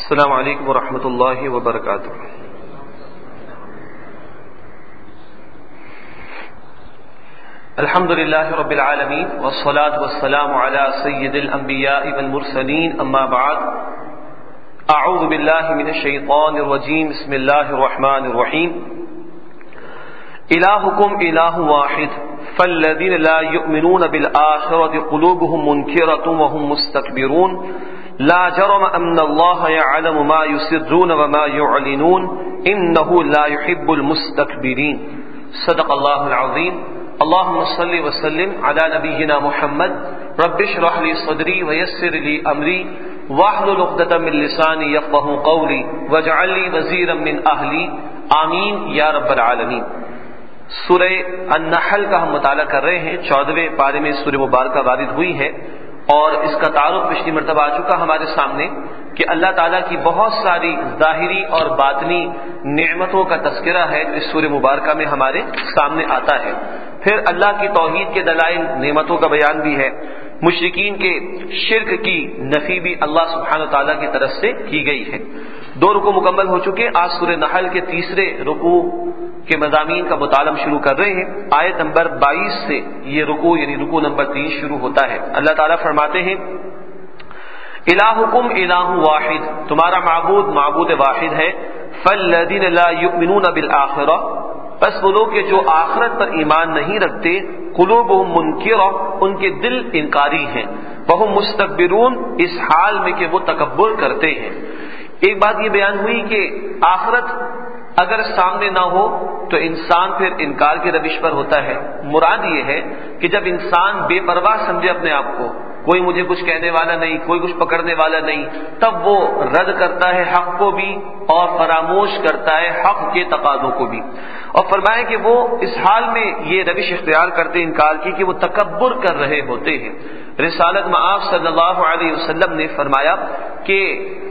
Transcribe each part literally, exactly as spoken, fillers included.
السلام علیکم ورحمۃ اللہ وبرکاتہ. الحمد للہ رب العالمین والصلاة والسلام علی سید الانبیاء والمرسلین، اما بعد. اعوذ باللہ من الشیطان الرجیم، بسم اللہ الرحمن الرحیم. الہکم الہ واحد فالذین لا یؤمنون بالآخرۃ قلوبهم منکرۃ وهم مستکبرون لا جرم ان اللہ یعلم ما یسرون وما یعلنون انہ لا یحب المستکبرین. صدق اللہ العظیم. اللہم صلی وسلم علی نبینا محمد. رب اشرح لی صدری ویسر لی امری واحلل عقدۃ من لسانی یفقہوا قولی واجعل لی وزیرا من اہلی آمین یا رب العالمین. سورہ النحل کا ہم مطالعہ کر رہے ہیں. چودہویں پارے میں سورہ مبارکہ وارد ہوئی ہے اور اس کا تعارف پچھلی مرتبہ آ چکا ہمارے سامنے کہ اللہ تعالیٰ کی بہت ساری ظاہری اور باطنی نعمتوں کا تذکرہ ہے جو اس سورہ مبارکہ میں ہمارے سامنے آتا ہے. پھر اللہ کی توحید کے دلائل نعمتوں کا بیان بھی ہے. مشرکین کے شرک کی نفی بھی اللہ سبحانہ تعالیٰ کی طرف سے کی گئی ہے. دو رکوع مکمل ہو چکے. آج سورہ نحل کے تیسرے رکوع کے مضامین کا مطالعہ شروع کر رہے ہیں. آیت نمبر بائیس سے یہ رکوع یعنی رکوع نمبر تین شروع ہوتا ہے. اللہ تعالیٰ فرماتے ہیں الہکم الہ واحد، تمہارا معبود معبود واحد ہے. فالذین لا یؤمنون بالآخرہ، بس وہ لوگ کہ جو آخرت پر ایمان نہیں رکھتے، قلوبہم منکرہ، ان کے دل انکاری ہیں، وہم مستکبرون، اس حال میں کہ وہ تکبر کرتے ہیں. ایک بات یہ بیان ہوئی کہ آخرت اگر سامنے نہ ہو تو انسان پھر انکار کی روش پر ہوتا ہے. مراد یہ ہے کہ جب انسان بے پرواہ سمجھے اپنے آپ کو، کوئی مجھے کچھ کہنے والا نہیں، کوئی کچھ پکڑنے والا نہیں، تب وہ رد کرتا ہے حق کو بھی اور فراموش کرتا ہے حق کے تقاضوں کو بھی. اور فرمایا کہ وہ اس حال میں یہ روش اختیار کرتے انکار کی کہ وہ تکبر کر رہے ہوتے ہیں. رسالت مآب صلی اللہ علیہ وسلم نے فرمایا کہ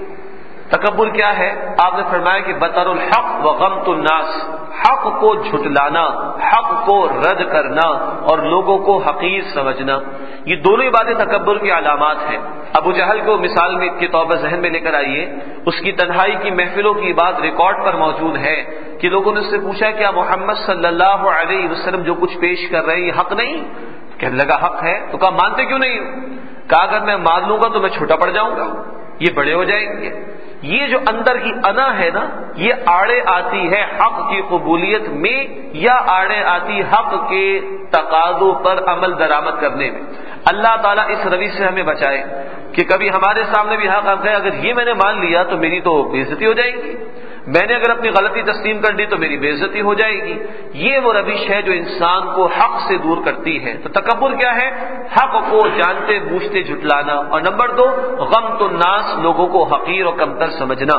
تکبر کیا ہے؟ آپ نے فرمایا کہ بطر الحق و غمت الناس، حق کو جھٹلانا، حق کو رد کرنا اور لوگوں کو حقیر سمجھنا، یہ دونوں ہی باتیں تکبر کی علامات ہیں. ابو جہل کو مثال میں کے طور پر ذہن میں لے کر آئیے. اس کی تنہائی کی محفلوں کی بات ریکارڈ پر موجود ہے کہ لوگوں نے اس سے پوچھا کیا محمد صلی اللہ علیہ وسلم جو کچھ پیش کر رہے ہیں یہ حق نہیں؟ کہنے لگا حق ہے. تو کہا مانتے کیوں نہیں؟ کہا اگر میں مان لوں گا تو میں چھوٹا پڑ جاؤں گا، یہ بڑے ہو جائیں گے. یہ جو اندر کی انا ہے نا، یہ آڑے آتی ہے حق کی قبولیت میں یا آڑے آتی حق کے تقاضوں پر عمل درآمد کرنے میں. اللہ تعالیٰ اس روی سے ہمیں بچائے کہ کبھی ہمارے سامنے بھی حق آ گیا، اگر یہ میں نے مان لیا تو میری تو بے عزتی ہو جائے گی، میں نے اگر اپنی غلطی تسلیم کر دی تو میری بے عزتی ہو جائے گی. یہ وہ روش ہے جو انسان کو حق سے دور کرتی ہے. تو تکبر کیا ہے؟ حق کو جانتے بوجھتے جھٹلانا. اور نمبر دو غمت الناس، لوگوں کو حقیر اور کمتر سمجھنا.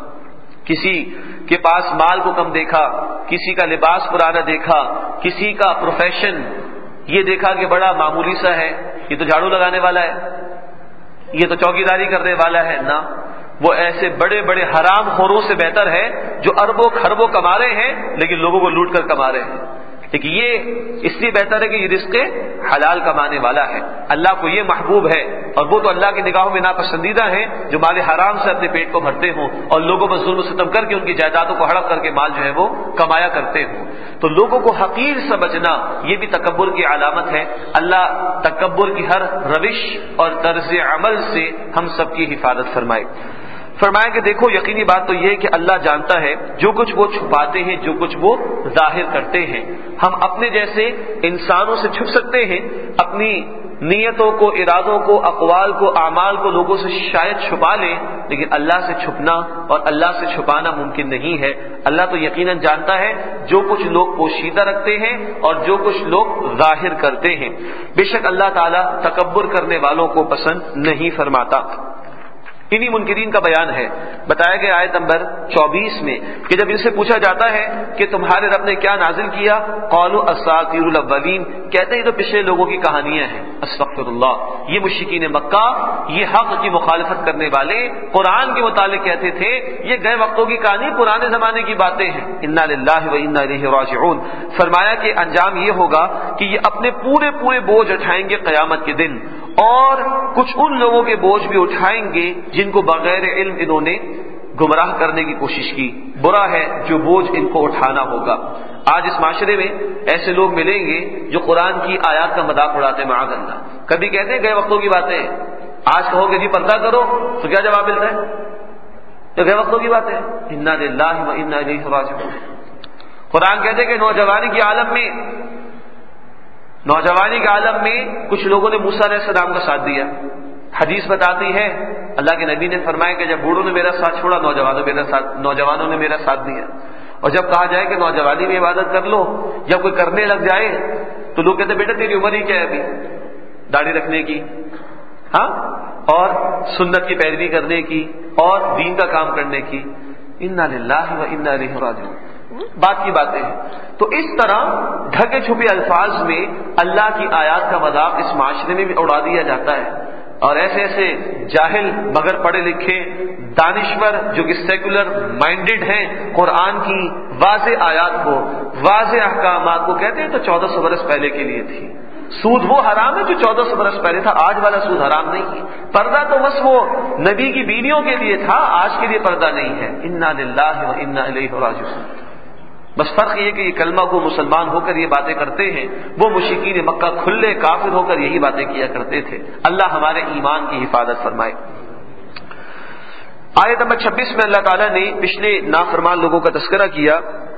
کسی کے پاس مال کو کم دیکھا، کسی کا لباس پرانا دیکھا، کسی کا پروفیشن یہ دیکھا کہ بڑا معمولی سا ہے، یہ تو جھاڑو لگانے والا ہے، یہ تو چوکیداری کرنے والا ہے. نہ، وہ ایسے بڑے بڑے حرام خوروں سے بہتر ہے جو اربوں خربوں کما رہے ہیں لیکن لوگوں کو لوٹ کر کما رہے ہیں. لیکن یہ اس لیے بہتر ہے کہ یہ رزق حلال کمانے والا ہے. اللہ کو یہ محبوب ہے اور وہ تو اللہ کی نگاہوں میں ناپسندیدہ ہیں جو مال حرام سے اپنے پیٹ کو بھرتے ہوں اور لوگوں پر ظلم و ستم کر کے ان کی جائیدادوں کو ہڑپ کر کے مال جو ہے وہ کمایا کرتے ہوں. تو لوگوں کو حقیر سمجھنا یہ بھی تکبر کی علامت ہے. اللہ تکبر کی ہر روش اور طرز عمل سے ہم سب کی حفاظت فرمائے. فرمایا کہ دیکھو یقینی بات تو یہ ہے کہ اللہ جانتا ہے جو کچھ وہ چھپاتے ہیں، جو کچھ وہ ظاہر کرتے ہیں. ہم اپنے جیسے انسانوں سے چھپ سکتے ہیں، اپنی نیتوں کو، ارادوں کو، اقوال کو، اعمال کو لوگوں سے شاید چھپا لیں، لیکن اللہ سے چھپنا اور اللہ سے چھپانا ممکن نہیں ہے. اللہ تو یقیناً جانتا ہے جو کچھ لوگ پوشیدہ رکھتے ہیں اور جو کچھ لوگ ظاہر کرتے ہیں. بے شک اللہ تعالیٰ تکبر کرنے والوں کو پسند نہیں فرماتا. انہی منکرین کا بیان ہے. بتایا گیا آیت نمبر چوبیس میں کہ جب ان سے پوچھا جاتا ہے کہ تمہارے رب نے کیا نازل کیا، قالوا اساطیر الاولین، کہتے ہیں تو پچھلے لوگوں کی کہانیاں ہیں. استغفر اللہ. یہ مشرکین مکہ، یہ حق کی مخالفت کرنے والے قرآن کے متعلق کہتے تھے یہ گئے وقتوں کی کہانی، پرانے زمانے کی باتیں ہیں. انا للہ و انا الیہ راجعون. فرمایا کہ انجام یہ ہوگا کہ یہ اپنے پورے پورے بوجھ اٹھائیں گے قیامت کے دن، اور کچھ ان لوگوں کے بوجھ بھی اٹھائیں گے جن کو بغیر علم انہوں نے گمراہ کرنے کی کوشش کی، برا ہے جو بوجھ ان کو اٹھانا ہوگا۔ آج اس معاشرے میں ایسے لوگ ملیں گے جو قرآن کی آیات کا مذاق اڑاتے ہیں، معاذ اللہ۔ کبھی کہتے ہیں گئے وقتوں کی باتیں، آج کہو کہ جی پردہ کرو تو کیا جواب ملتا ہے؟ تو گئے وقتوں کی باتیں، انا للہ و انا الیہ راجعون۔ قرآن کہتے ہیں کہ نوجوانی کے عالم میں نوجوانی کے عالم میں کچھ لوگوں نے موسیٰ علیہ السلام کا ساتھ دیا۔ حدیث بتاتی ہے اللہ کے نبی نے فرمایا کہ جب بوڑھوں نے میرا ساتھ چھوڑا، نوجوانوں میرا ساتھ نوجوانوں نے میرا ساتھ دیا۔ اور جب کہا جائے کہ نوجوانی میں عبادت کر لو، جب کوئی کرنے لگ جائے تو لوگ کہتے ہیں بیٹا تیری عمر ہی کیا ہے ابھی داڑھی رکھنے کی، ہاں، اور سنت کی پیروی کرنے کی اور دین کا کام کرنے کی۔ انا للہ و انا الیہ راجعون، بات کی باتیں ہیں۔ تو اس طرح ڈھکے چھپے الفاظ میں اللہ کی آیات کا مذاق اس معاشرے میں بھی اڑا دیا جاتا ہے، اور ایسے ایسے جاہل مگر پڑھے لکھے دانشور جو کہ سیکولر مائنڈڈ ہیں، قرآن کی واضح آیات کو، واضح احکامات کو کہتے ہیں تو چودہ سو برس پہلے کے لیے تھی۔ سود وہ حرام ہے جو چودہ سو برس پہلے تھا، آج والا سود حرام نہیں ہے۔ پردہ تو بس وہ نبی کی بیویوں کے لیے تھا، آج کے لیے پردہ نہیں ہے۔ انا للہ و انا الیہ راجعون۔ بس فرق یہ کہ یہ کلمہ کو مسلمان ہو کر یہ باتیں کرتے ہیں، وہ مشرکین مکہ کھلے کافر ہو کر یہی باتیں کیا کرتے تھے۔ اللہ ہمارے ایمان کی حفاظت فرمائے۔ آیت نمبر چھبیس میں اللہ تعالیٰ نے پچھلے نافرمان لوگوں کا تذکرہ کیا۔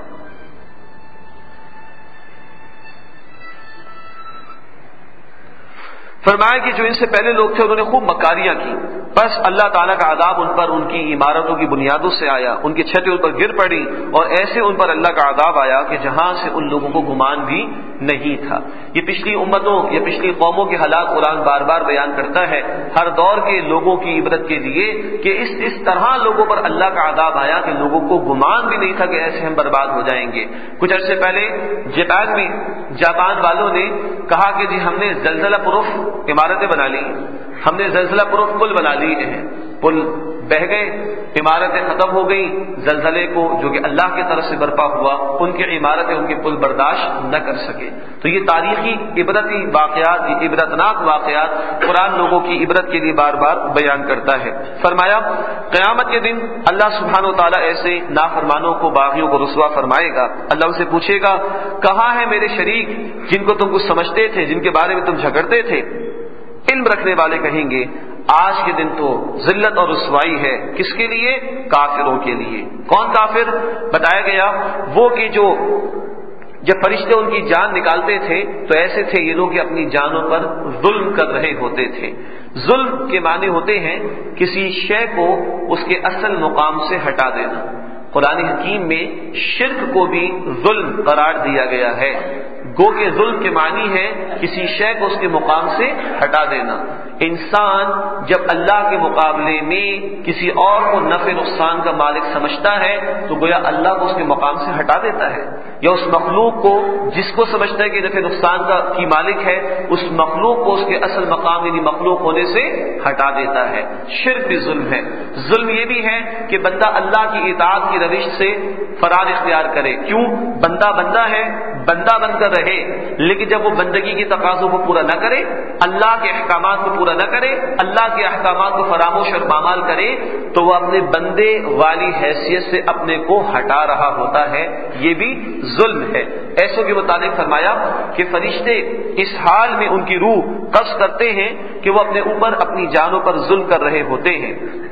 فرمایا کہ جو ان سے پہلے لوگ تھے انہوں نے خوب مکاریاں کی، بس اللہ تعالیٰ کا عذاب ان پر ان کی عمارتوں کی بنیادوں سے آیا، ان کی چھتیں ان پر گر پڑی، اور ایسے ان پر اللہ کا عذاب آیا کہ جہاں سے ان لوگوں کو گمان بھی نہیں تھا۔ یہ پچھلی امتوں یا پچھلی قوموں کے حالات قرآن بار بار بیان کرتا ہے، ہر دور کے لوگوں کی عبرت کے لیے کہ اس اس طرح لوگوں پر اللہ کا عذاب آیا کہ لوگوں کو گمان بھی نہیں تھا کہ ایسے ہم برباد ہو جائیں گے۔ کچھ عرصے پہلے جاپان میں جاپان والوں نے کہا کہ جی ہم نے زلزلہ پروف عمارتیں بنا لی، ہم نے زلزلہ پروف پل بنا لیے ہیں، پل بہ گئے، عمارتیں ختم ہو گئی، زلزلے کو جو کہ اللہ کی طرف سے برپا ہوا ان کی عمارتیں ان کے پل برداشت نہ کر سکے۔ تو یہ تاریخی عبرتی واقعات، یہ عبرتناک واقعات قرآن لوگوں کی عبرت کے لیے بار بار بیان کرتا ہے۔ فرمایا قیامت کے دن اللہ سبحانہ و تعالیٰ ایسے نافرمانوں کو، باغیوں کو رسوا فرمائے گا۔ اللہ ان سے پوچھے گا کہاں ہے میرے شریک جن کو تم کچھ سمجھتے تھے، جن کے بارے میں تم جھگڑتے تھے؟ علم رکھنے والے کہیں گے آج کے دن تو ذلت اور رسوائی ہے، کس کے لیے؟ کافروں کے لیے۔ کون کافر؟ بتایا گیا وہ کہ جو جب فرشتے ان کی جان نکالتے تھے تو ایسے تھے یہ لوگ اپنی جانوں پر ظلم کر رہے ہوتے تھے۔ ظلم کے معنی ہوتے ہیں کسی شے کو اس کے اصل مقام سے ہٹا دینا۔ قرآن حکیم میں شرک کو بھی ظلم قرار دیا گیا ہے، گو کہ ظلم کے معنی ہے کسی شے کو اس کے مقام سے ہٹا دینا۔ انسان جب اللہ کے مقابلے میں کسی اور کو نفع نقصان کا مالک سمجھتا ہے تو گویا اللہ کو اس کے مقام سے ہٹا دیتا ہے، یا اس مخلوق کو جس کو سمجھتا ہے کہ نفع نقصان کا کی مالک ہے اس مخلوق کو اس کے اصل مقام یعنی مخلوق ہونے سے ہٹا دیتا ہے۔ شرک بھی ظلم ہے۔ ظلم یہ بھی ہے کہ بندہ اللہ کی اطاعت کی روش سے فرار اختیار کرے۔ کیوں؟ بندہ بندہ ہے، بندہ بن کر رہے، لیکن جب وہ بندگی کی تقاضوں کو پورا نہ کرے، اللہ کے احکامات کو پورا نہ کرے، اللہ کے احکامات کو فراموش اور پامال کرے تو وہ اپنے بندے والی حیثیت سے اپنے کو ہٹا رہا ہوتا ہے، یہ بھی ظلم ہے۔ ایسوں کے متعلق فرمایا کہ فرشتے اس حال میں ان کی روح قبض کرتے ہیں کہ وہ اپنے اوپر اپنی جانوں پر ظلم کر رہے ہوتے ہیں۔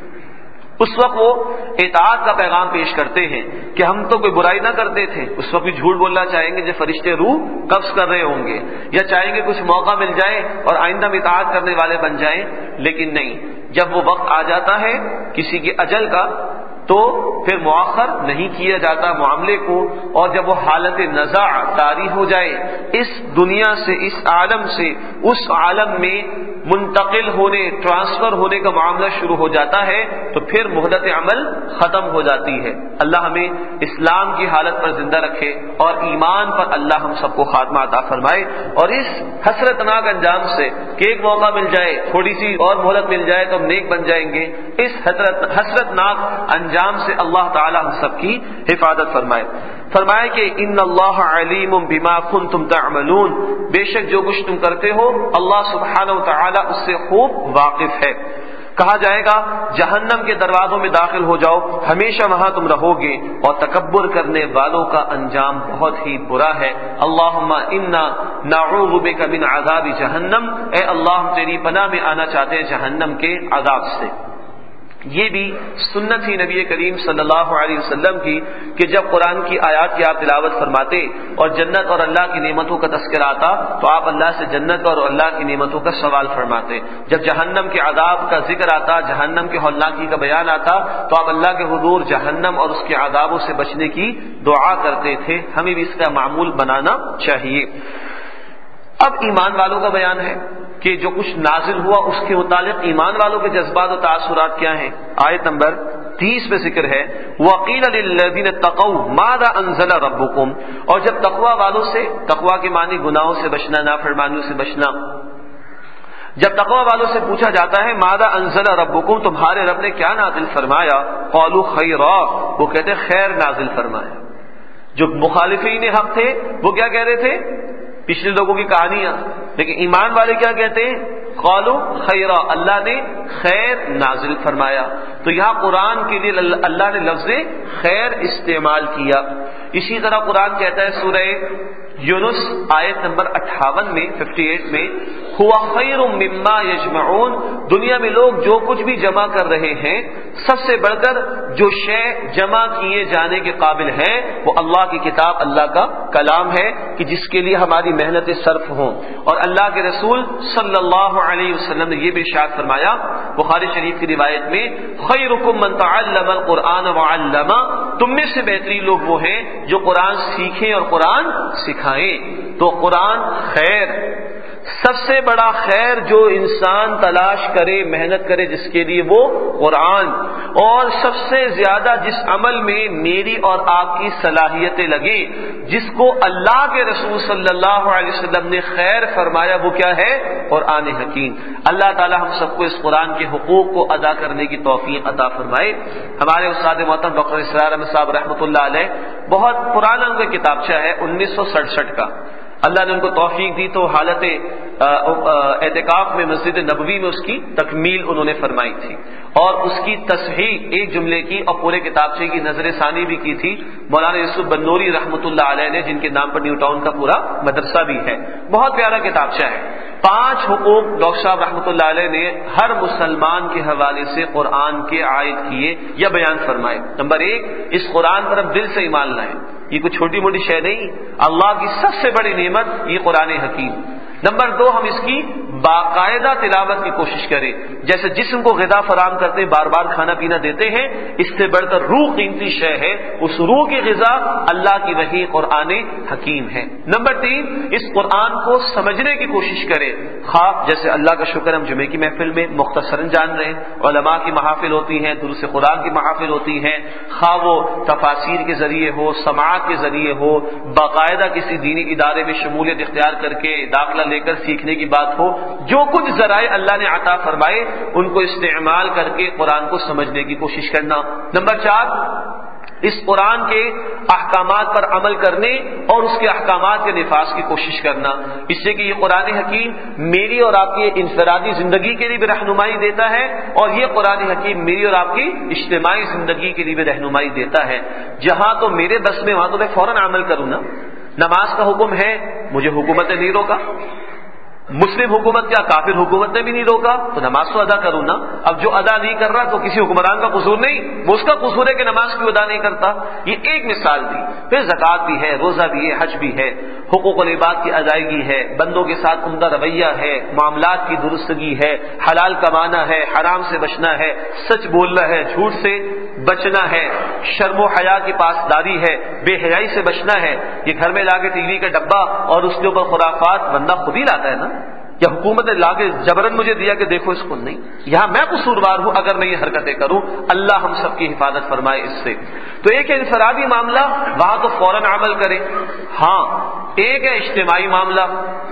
اس وقت وہ اطاعت کا پیغام پیش کرتے ہیں کہ ہم تو کوئی برائی نہ کرتے تھے، اس وقت بھی جھوٹ بولنا چاہیں گے جب فرشتے روح قبض کر رہے ہوں گے، یا چاہیں گے کچھ موقع مل جائے اور آئندہ میں اطاعت کرنے والے بن جائیں، لیکن نہیں، جب وہ وقت آ جاتا ہے کسی کے اجل کا تو پھر مؤخر نہیں کیا جاتا معاملے کو، اور جب وہ حالت نزاع طاری ہو جائے، اس دنیا سے، اس عالم سے اس عالم میں منتقل ہونے، ٹرانسفر ہونے کا معاملہ شروع ہو جاتا ہے تو پھر مہلت عمل ختم ہو جاتی ہے۔ اللہ ہمیں اسلام کی حالت پر زندہ رکھے اور ایمان پر اللہ ہم سب کو خاتمہ عطا فرمائے، اور اس حسرتناک انجام سے کہ ایک موقع مل جائے، تھوڑی سی اور مہلت مل جائے تو ہم نیک بن جائیں گے، اس حسرت حسرتناک انجام سے اللہ تعالی ہم سب کی حفاظت فرمائے۔ فرمایا کہ ان اللہ علیم بما کنتم تعملون، بے شک جو کچھ تم کرتے ہو اللہ سبحانہ و تعالی اس سے خوب واقف ہے۔ کہا جائے گا جہنم کے دروازوں میں داخل ہو جاؤ، ہمیشہ وہاں تم رہو گے، اور تکبر کرنے والوں کا انجام بہت ہی برا ہے۔ اللہم انا نعوذ بک من عذاب جہنم، اے اللہ ہم تیری پناہ میں آنا چاہتے ہیں جہنم کے عذاب سے۔ یہ بھی سنت ہی نبی کریم صلی اللہ علیہ وسلم کی کہ جب قرآن کی آیات کی آپ تلاوت فرماتے اور جنت اور اللہ کی نعمتوں کا تذکرہ آتا تو آپ اللہ سے جنت اور اللہ کی نعمتوں کا سوال فرماتے، جب جہنم کے عذاب کا ذکر آتا، جہنم کے ہولناکی کا بیان آتا تو آپ اللہ کے حضور جہنم اور اس کے عذابوں سے بچنے کی دعا کرتے تھے۔ ہمیں بھی اس کا معمول بنانا چاہیے۔ اب ایمان والوں کا بیان ہے کہ جو کچھ نازل ہوا اس کے متعلق ایمان والوں کے جذبات و تاثرات کیا ہیں۔ آیت نمبر تیس میں ذکر ہے وَقِيلَ لِلَّذِينَ اتَّقَوْا مَاذَا أَنزَلَ رَبُّكُمْ، اور جب تقوی والوں سے، تقوی کے معنی گناہوں سے بچنا، نافرمانیوں سے بچنا، جب تقوی والوں سے پوچھا جاتا ہے ماذا انزل ربکم، تمہارے رب نے کیا نازل فرمایا، قالوا خیرا، وہ کہتے ہیں خیر نازل فرمایا۔ جو مخالفین حق تھے وہ کیا کہہ رہے تھے، پچھلے لوگوں کی کہانیاں، لیکن ایمان والے کیا کہتے ہیں، قالوا خیرا، اللہ نے خیر نازل فرمایا۔ تو یہاں قرآن کے لیے اللہ نے لفظ خیر استعمال کیا۔ اسی طرح قرآن کہتا ہے سورہ یونس آیت نمبر اٹھاون میں، اٹھاون میں، ہوا خیر مما یجمعون، دنیا میں لوگ جو کچھ بھی جمع کر رہے ہیں سب سے بڑھ کر جو شے جمع کیے جانے کے قابل ہے وہ اللہ کی کتاب، اللہ کا کلام ہے کہ جس کے لیے ہماری محنتیں صرف ہوں۔ اور اللہ کے رسول صلی اللہ علیہ وسلم نے یہ بھی ارشاد فرمایا بخاری شریف کی روایت میں، خیرکم من تعلم القرآن وعلمہ، تم میں سے بہترین لوگ وہ ہیں جو قرآن سیکھیں اور قرآن سکھائیں۔ تو قرآن خیر، سب سے بڑا خیر جو انسان تلاش کرے، محنت کرے جس کے لیے، وہ قرآن، اور سب سے زیادہ جس عمل میں میری اور آپ کی صلاحیتیں لگے، جس کو اللہ کے رسول صلی اللہ علیہ وسلم نے خیر فرمایا، وہ کیا ہے، قرآن حکیم۔ اللہ تعالی ہم سب کو اس قرآن کے حقوق کو ادا کرنے کی توفیق عطا فرمائے۔ ہمارے استاد محترم ڈاکٹر اسرار احمد صاحب رحمۃ اللہ علیہ، بہت پرانا ان کا کتابچہ ہے انیس سو سڑسٹھ کا، اللہ نے ان کو توفیق دی تو حالت اعتکاف میں مسجد نبوی میں اس کی تکمیل انہوں نے فرمائی تھی، اور اس کی تصحیح ایک جملے کی اور پورے کتابچے کی نظر ثانی بھی کی تھی مولانا یوسف بنوری رحمۃ اللہ علیہ نے، جن کے نام پر نیو ٹاؤن کا پورا مدرسہ بھی ہے۔ بہت پیارا کتابچہ ہے۔ پانچ حقوق ڈاکٹر صاحب رحمۃ اللہ علیہ نے ہر مسلمان کے حوالے سے قرآن کے عائد کیے یا بیان فرمائے۔ نمبر ایک، اس قرآن پر اب دل سے ایمان لائیں، یہ کوئی چھوٹی موٹی شے نہیں، اللہ کی سب سے بڑی نعمت یہ قرآن حکیم۔ نمبر دو، ہم اس کی باقاعدہ تلاوت کی کوشش کریں، جیسے جسم کو غذا فراہم کرتے ہیں، بار بار کھانا پینا دیتے ہیں، اس سے بڑھ کر روح قیمتی شے ہے، اس روح کی غذا اللہ کی وحی قرآن حکیم ہے۔ نمبر تین، اس قرآن کو سمجھنے کی کوشش کریں، خواہ جیسے اللہ کا شکر ہم جمعے کی محفل میں مختصراً جان رہے ہیں، علماء کی محافل ہوتی ہیں، دروس قرآن کی محافل ہوتی ہیں، خواہ وہ تفاسیر کے ذریعے ہو، سماعت کے ذریعے ہو، باقاعدہ کسی دینی ادارے میں شمولیت اختیار کر کے داخلہ لے کر سیکھنے کی بات ہو، جو کچھ ذرائع اللہ نے عطا فرمائے ان کو استعمال کر کے قرآن کو سمجھنے کی کوشش کرنا۔ نمبر چار، اس قرآن کے احکامات پر عمل کرنے اور اس کے احکامات کے نفاذ کی کوشش کرنا، اس سے کہ یہ قرآن حکیم میری اور آپ کی انفرادی زندگی کے لیے بھی رہنمائی دیتا ہے، اور یہ قرآن حکیم میری اور آپ کی اجتماعی زندگی کے لیے بھی رہنمائی دیتا ہے۔ جہاں تو میرے بس میں وہاں تو میں فوراً عمل کروں نا۔ نماز کا حکم ہے، مجھے حکومت نے نہیں روکا، مسلم حکومت کیا کافر حکومت نے بھی نہیں روکا، تو نماز تو ادا کروں نا۔ اب جو ادا نہیں کر رہا تو کسی حکمران کا قصور نہیں، وہ اس کا قصور ہے کہ نماز کیوں ادا نہیں کرتا۔ یہ ایک مثال دی۔ پھر زکوٰۃ بھی ہے، روزہ بھی ہے، حج بھی ہے، حقوق العباد کی ادائیگی ہے، بندوں کے ساتھ عمدہ رویہ ہے، معاملات کی درستگی ہے، حلال کمانا ہے، حرام سے بچنا ہے، سچ بولنا ہے، جھوٹ سے بچنا ہے، شرم و حیا کی پاسداری ہے، بے حیائی سے بچنا ہے۔ یہ گھر میں لا کے ٹی وی کا ڈبہ اور اس کے اوپر خرافات بندہ خود ہی لاتا ہے نا، یا حکومت نے لا کے جبرن مجھے دیا کہ دیکھو اس کو، نہیں، یہاں میں قصوروار ہوں اگر میں یہ حرکتیں کروں۔ اللہ ہم سب کی حفاظت فرمائے اس سے۔ تو ایک ہے انفرادی معاملہ، وہاں تو فوراً عمل کریں۔ ہاں، ایک ہے اجتماعی معاملہ،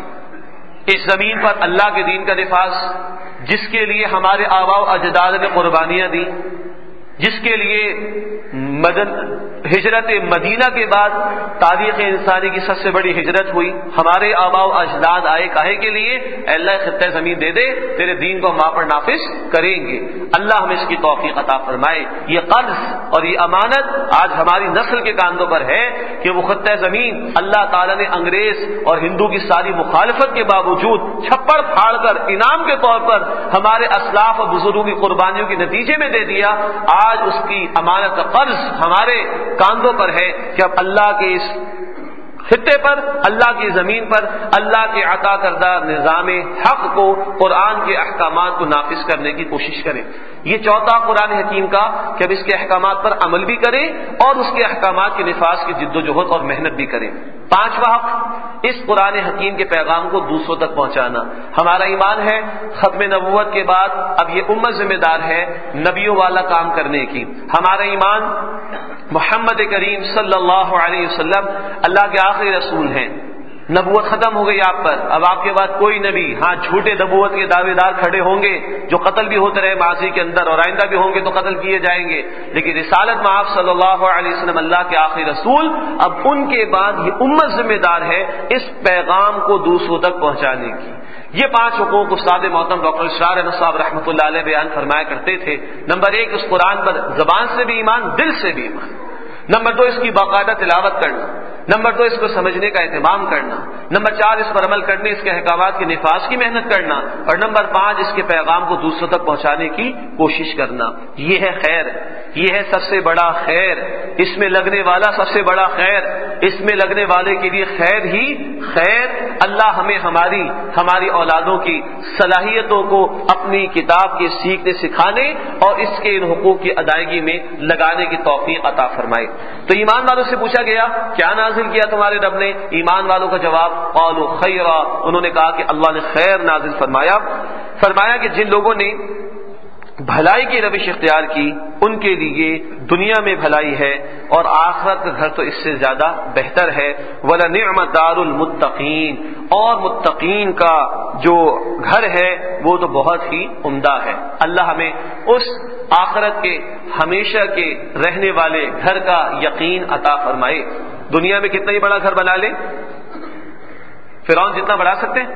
اس زمین پر اللہ کے دین کا نفاذ، جس کے لیے ہمارے آباء و اجداد نے قربانیاں دی، جس کے لیے مدن ہجرت مدینہ کے بعد تاریخ انسانی کی سب سے بڑی ہجرت ہوئی. ہمارے آباء و اجداد آئے کاہے کے لیے؟ اے اللہ خطہ زمین دے دے، تیرے دین کو ہم وہاں پر نافذ کریں گے. اللہ ہمیں اس کی توفیق عطا فرمائے. یہ قرض اور یہ امانت آج ہماری نسل کے کاندھوں پر ہے کہ وہ خطہ زمین اللہ تعالیٰ نے انگریز اور ہندو کی ساری مخالفت کے باوجود چھپڑ پھاڑ کر انعام کے طور پر ہمارے اسلاف اور بزرگوں کی قربانیوں کے نتیجے میں دے دیا. آج اس کی امانت کا قرض ہمارے کاندھوں پر ہے کہ اب اللہ کے اس خطے پر، اللہ کی زمین پر اللہ کے عطا کردہ نظام حق کو، قرآن کے احکامات کو نافذ کرنے کی کوشش کریں. یہ چوتھا قرآن حکیم کا کہ اب اس کے احکامات پر عمل بھی کریں اور اس کے احکامات کے نفاذ کی جد و جہد اور محنت بھی کریں. پانچواں حق، اس قرآن حکیم کے پیغام کو دوسروں تک پہنچانا. ہمارا ایمان ہے ختم نبوت کے بعد اب یہ امت ذمہ دار ہے نبیوں والا کام کرنے کی. ہمارا ایمان محمد کریم صلی اللہ علیہ وسلم اللہ کے آخری رسول ہیں. نبوت ختم ہو گئی آپ پر، اب آپ کے بعد کوئی نبی، ہاں جھوٹے نبوت کے دعوے دار کھڑے ہوں گے جو قتل بھی ہوتے رہے ماضی کے اندر اور آئندہ بھی ہوں گے تو قتل کیے جائیں گے، لیکن رسالت میں آپ صلی اللہ علیہ وسلم اللہ کے آخری رسول، اب ان کے بعد یہ امت ذمہ دار ہے اس پیغام کو دوسروں تک پہنچانے کی. یہ پانچ حقوق استاد محترم ڈاکٹر اسرار احمد صاحب رحمۃ اللہ علیہ بیان فرمایا کرتے تھے. نمبر ایک، اس قرآن پر زبان سے بھی ایمان، دل سے بھی ایمان. نمبر دو، اس کی باقاعدہ تلاوت کرنا. نمبر دو، اس کو سمجھنے کا اہتمام کرنا. نمبر چار، اس پر عمل کرنے، اس کے احکامات کے نفاذ کی محنت کرنا. اور نمبر پانچ، اس کے پیغام کو دوسروں تک پہنچانے کی کوشش کرنا. یہ ہے خیر، یہ ہے سب سے بڑا خیر. اس میں لگنے والا سب سے بڑا خیر، اس میں لگنے والے کے لیے خیر ہی خیر. اللہ ہمیں ہماری ہماری اولادوں کی صلاحیتوں کو اپنی کتاب کے سیکھنے سکھانے اور اس کے ان حقوق کی ادائیگی میں لگانے کی توفیق عطا فرمائے. تو ایمان والوں سے پوچھا گیا کیا نازل کیا تمہارے رب نے؟ ایمان والوں کا جواب قالوا خیرا، انہوں نے کہا کہ اللہ نے خیر نازل فرمایا. فرمایا کہ جن لوگوں نے بھلائی کی روش اختیار کی ان کے لیے دنیا میں بھلائی ہے اور آخرت کا گھر تو اس سے زیادہ بہتر ہے. وَلَنِعْمَ دَارُ الْمُتَّقِينَ، اور متقین کا جو گھر ہے وہ تو بہت ہی عمدہ ہے. اللہ ہمیں اس آخرت کے ہمیشہ کے رہنے والے گھر کا یقین عطا فرمائے. دنیا میں کتنا ہی بڑا گھر بنا لے، فرعون جتنا بنا سکتے ہیں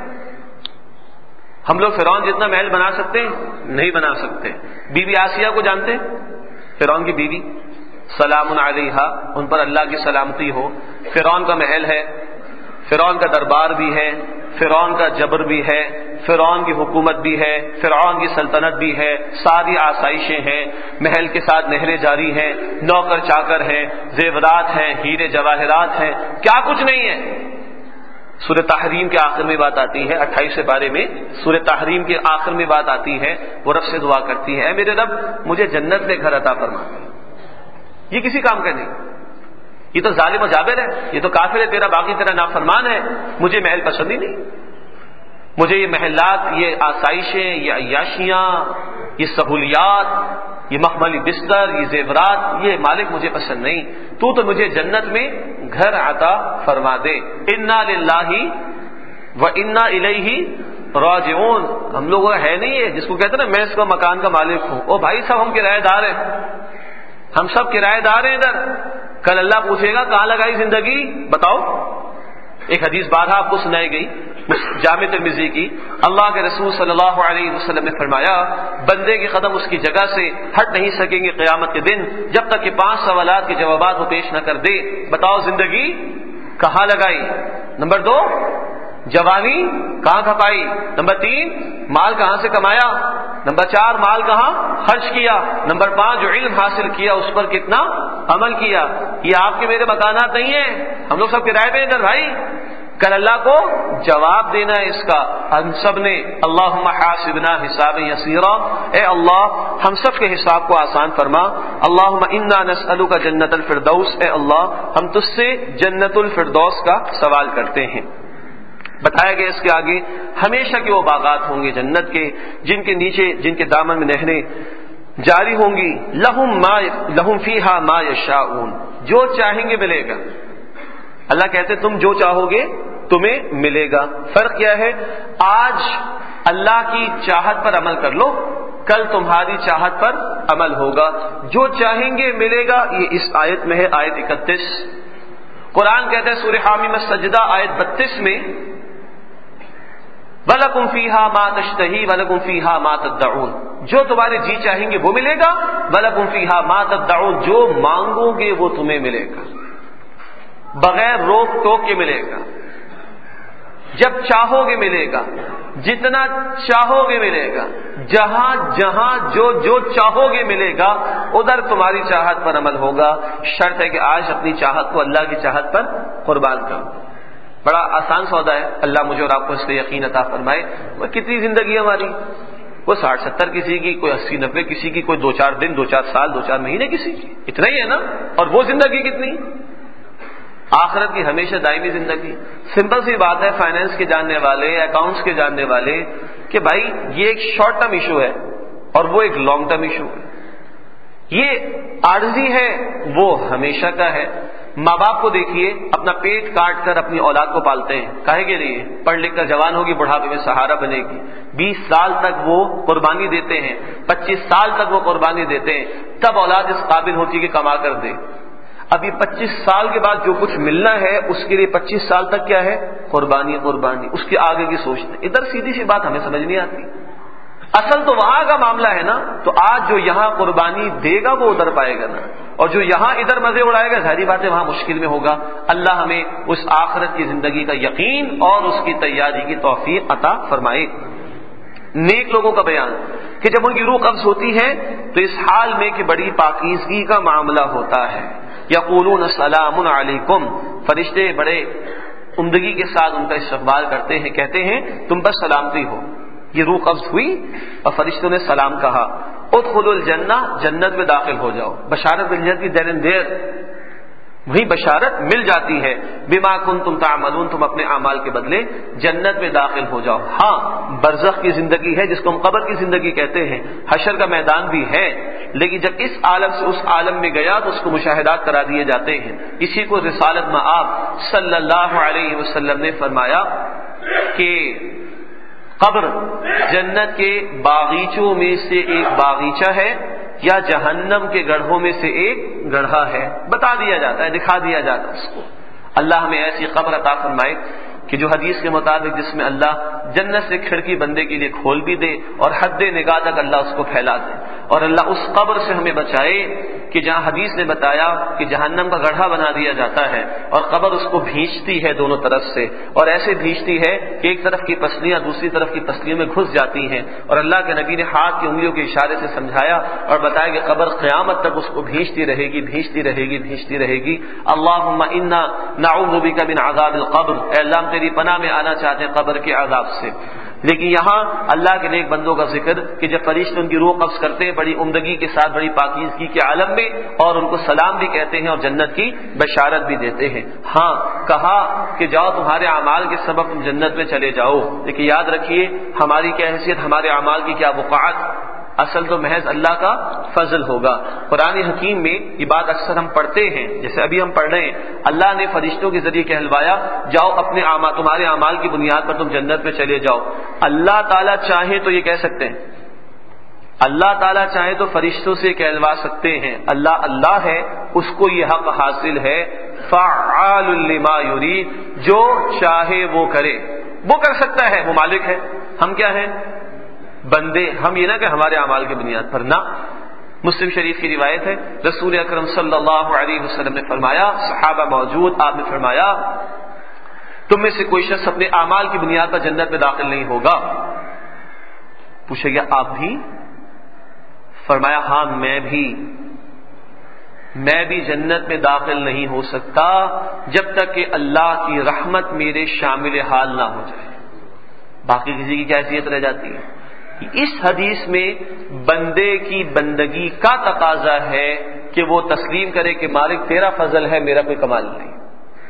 ہم لوگ؟ فرعون جتنا محل بنا سکتے ہیں؟ نہیں بنا سکتے. بی بی آسیہ کو جانتے ہیں؟ فرعون کی بیوی، سلام علیہا، ان پر اللہ کی سلامتی ہو. فرعون کا محل ہے، فرعون کا دربار بھی ہے، فرعون کا جبر بھی ہے، فرعون کی حکومت بھی ہے، فرعون کی سلطنت بھی ہے، ساری آسائشیں ہیں، محل کے ساتھ نہریں جاری ہیں، نوکر چاکر ہیں، زیورات ہیں، ہیرے جواہرات ہیں، کیا کچھ نہیں ہے. سورہ تحریم کے آخر میں بات آتی ہے، اٹھائیسویں پارے میں سورہ تحریم کے آخر میں بات آتی ہے، وہ رب سے دعا کرتی ہے اے میرے رب مجھے جنت میں گھر عطا فرما. یہ کسی کام کا نہیں، یہ تو ظالم و جابر ہے، یہ تو کافر ہے تیرا، باقی تیرا نافرمان ہے. مجھے محل پسند ہی نہیں، مجھے یہ محلات، یہ آسائشیں، یہ عیاشیاں، یہ سہولیات، یہ مخملی بستر، یہ زیورات، یہ مالک مجھے پسند نہیں. تو تو مجھے جنت میں گھر عطا فرما دے. انا للہ و انا الیہ راجعون. ہم لوگوں کا ہے نہیں ہے جس کو کہتے ہیں نا میں اس کا مکان کا مالک ہوں. او بھائی صاحب ہم کرایہ دار ہیں، ہم سب کرایہ دار ہیں ادھر. کل اللہ پوچھے گا کہاں لگائی زندگی بتاؤ. ایک حدیث بارہا آپ کو سنائی گئی جامع ترمذی کی. اللہ کے رسول صلی اللہ علیہ وسلم نے فرمایا بندے کے قدم اس کی جگہ سے ہٹ نہیں سکیں گے قیامت کے دن جب تک کہ پانچ سوالات کے جوابات وہ پیش نہ کر دے. بتاؤ زندگی کہاں لگائی؟ نمبر دو جوانی کہاں کھپائی؟ نمبر تین مال کہاں سے کمایا؟ نمبر چار مال کہاں خرچ کیا؟ نمبر پانچ جو علم حاصل کیا اس پر کتنا عمل کیا؟ یہ آپ کے میرے مکانات نہیں ہیں، ہم لوگ سب کرائے پہ ادھر بھائی. کل اللہ کو جواب دینا ہے اس کا. ہم سب نے اللہم حاسبنا حسابا یسیرا، اے اللہ ہم سب کے حساب کو آسان فرما. اللہم انا نسألک جنت الفردوس، اے اللہ ہم تجھ سے جنت الفردوس کا سوال کرتے ہیں. بتایا گیا اس کے آگے ہمیشہ کے وہ باغات ہوں گے جنت کے جن کے نیچے جن کے دامن میں نہریں جاری ہوں گی. لہم ما لہم فیہا ما یشاؤون، جو چاہیں گے ملے گا. اللہ کہتے تم جو چاہو گے تمہیں ملے گا. فرق کیا ہے؟ آج اللہ کی چاہت پر عمل کر لو کل تمہاری چاہت پر عمل ہوگا، جو چاہیں گے ملے گا۔ یہ اس آیت میں ہے، آیت اکتیس۔ قرآن کہتا ہے سورہ حامیم السجدہ آیت بتیس میں، وَلَكُمْ فِيهَا مَا تَشْتَهِي وَلَكُمْ فِيهَا مَا تَدَّعُونَ، جو تمہارے جی چاہیں گے وہ ملے گا، وَلَكُمْ فِيهَا مَا تَدَّعُونَ، جو مانگو گے وہ تمہیں ملے گا، بغیر روک ٹوک کے ملے گا، جب چاہو گے ملے گا، جتنا چاہو گے ملے گا، جہاں جہاں جو جو چاہو گے ملے گا، ادھر تمہاری چاہت پر عمل ہوگا۔ شرط ہے کہ آج اپنی چاہت کو اللہ کی چاہت پر قربان کرو۔ بڑا آسان سودا ہے، اللہ مجھے اور آپ کو اس پہ یقین عطا فرمائے۔ وہ کتنی زندگی ہماری، وہ ساٹھ ستر کسی کی، کوئی اسی نبے کسی کی، کوئی دو چار دن، دو چار سال، دو چار مہینے کسی کی، اتنا ہی ہے نا۔ اور وہ زندگی کتنی، آخرت کی ہمیشہ دائمی زندگی۔ سمپل سی بات ہے، فائنینس کے جاننے والے، اکاؤنٹس کے جاننے والے، کہ بھائی یہ ایک شارٹ ٹرم ایشو ہے اور وہ ایک لانگ ٹرم ایشو ہے، یہ عارضی ہے وہ ہمیشہ کا ہے۔ ماں باپ کو دیکھیے، اپنا پیٹ کاٹ کر اپنی اولاد کو پالتے ہیں، کاہے کے لیے؟ پڑھ لکھ کر جوان ہوگی، بڑھاپے میں سہارا بنے گی، بیس سال تک وہ قربانی دیتے ہیں، پچیس سال تک وہ قربانی دیتے ہیں، تب اولاد اس قابل ہوتی ہے کہ کما کر دے۔ ابھی پچیس سال کے بعد جو کچھ ملنا ہے اس کے لیے پچیس سال تک کیا ہے؟ قربانی قربانی، اس کے آگے کی سوچتے۔ ادھر سیدھی سی بات ہمیں سمجھ نہیں آتی، اصل تو وہاں کا معاملہ ہے نا۔ تو آج جو یہاں قربانی دے گا وہ ادھر پائے گا نا، اور جو یہاں ادھر مزے اڑائے گا ظاہری بات ہے وہاں مشکل میں ہوگا۔ اللہ ہمیں اس آخرت کی زندگی کا یقین اور اس کی تیاری کی توفیق عطا فرمائے۔ نیک لوگوں کا بیان کہ جب ان کی روح قبض ہوتی ہے تو اس حال میں کہ بڑی پاکیزگی کا معاملہ ہوتا ہے۔ یقولون سلام علیکم، فرشتے بڑے عمدگی کے ساتھ ان کا استقبال کرتے ہیں، کہتے ہیں تم پر سلامتی ہو۔ یہ روح قبض ہوئی اور فرشتوں نے سلام کہا، ادخلوا الجنہ، جنت میں داخل ہو جاؤ۔ بشارت مل جاتی دیر اینڈ دیر، وہی بشارت مل جاتی ہے، بما کنتم تعملون، تم اپنے اعمال کے بدلے جنت میں داخل ہو جاؤ۔ ہاں برزخ کی زندگی ہے جس کو ہم قبر کی زندگی کہتے ہیں، حشر کا میدان بھی ہے، لیکن جب اس عالم سے اس عالم میں گیا تو اس کو مشاہدات کرا دیے جاتے ہیں۔ اسی کو رسالت میں آپ صلی اللہ علیہ وسلم نے فرمایا کہ قبر جنت کے باغیچوں میں سے ایک باغیچہ ہے یا جہنم کے گڑھوں میں سے ایک گڑھا ہے، بتا دیا جاتا ہے، دکھا دیا جاتا ہے اس کو۔ اللہ ہمیں ایسی قبر عطا فرمائے کہ جو حدیث کے مطابق جس میں اللہ جنت سے کھڑکی بندے کے لیے کھول بھی دے اور حد نگاہ تک اللہ اس کو پھیلا دے، اور اللہ اس قبر سے ہمیں بچائے کہ جہاں حدیث نے بتایا کہ جہنم کا گڑھا بنا دیا جاتا ہے اور قبر اس کو بھینچتی ہے دونوں طرف سے، اور ایسے بھینچتی ہے کہ ایک طرف کی پسلیاں دوسری طرف کی پسلیوں میں گھس جاتی ہیں، اور اللہ کے نبی نے ہاتھ کی انگلیوں کے اشارے سے سمجھایا اور بتایا کہ قبر قیامت تک اس کو بھینچتی رہے گی بھینچتی رہے گی بھینچتی رہے گی۔ اللہم انا نعوذ بک من عذاب القبر، اے اللہ ہم تیری پناہ میں آنا چاہتے ہیں قبر کے عذاب سے۔ لیکن یہاں اللہ کے نیک بندوں کا ذکر کہ جب فرشتے ان کی روح قبض کرتے ہیں بڑی عمدگی کے ساتھ، بڑی پاکیزگی کے عالم میں، اور ان کو سلام بھی کہتے ہیں اور جنت کی بشارت بھی دیتے ہیں۔ ہاں کہا کہ جاؤ تمہارے اعمال کے سبب تم جنت میں چلے جاؤ، لیکن یاد رکھیے ہماری کیا حیثیت، ہمارے اعمال کی کیا وقعت، اصل تو محض اللہ کا فضل ہوگا۔ قرآن حکیم میں یہ بات اکثر ہم پڑھتے ہیں، جیسے ابھی ہم پڑھ رہے ہیں، اللہ نے فرشتوں کے ذریعے کہلوایا جاؤ اپنے اعمال، تمہارے اعمال کی بنیاد پر تم جنت میں چلے جاؤ۔ اللہ تعالیٰ چاہے تو یہ کہہ سکتے ہیں، اللہ تعالیٰ چاہے تو فرشتوں سے کہلوا سکتے ہیں، اللہ اللہ ہے، اس کو یہ حق حاصل ہے، فعال لما یرید، جو چاہے وہ کرے، وہ کر سکتا ہے، وہ مالک ہے، ہم کیا ہیں؟ بندے۔ ہم یہ نہ کہ ہمارے اعمال کی بنیاد پر، نہ۔ مسلم شریف کی روایت ہے، رسول اکرم صلی اللہ علیہ وسلم نے فرمایا، صحابہ موجود، آپ نے فرمایا تم میں سے کوئی شخص اپنے اعمال کی بنیاد پر جنت میں داخل نہیں ہوگا۔ پوچھے گیا آپ بھی؟ فرمایا ہاں میں بھی، میں بھی جنت میں داخل نہیں ہو سکتا جب تک کہ اللہ کی رحمت میرے شامل حال نہ ہو جائے۔ باقی کسی کی کیا حیثیت رہ جاتی ہے؟ اس حدیث میں بندے کی بندگی کا تقاضا ہے کہ وہ تسلیم کرے کہ مالک تیرا فضل ہے، میرا کوئی کمال نہیں۔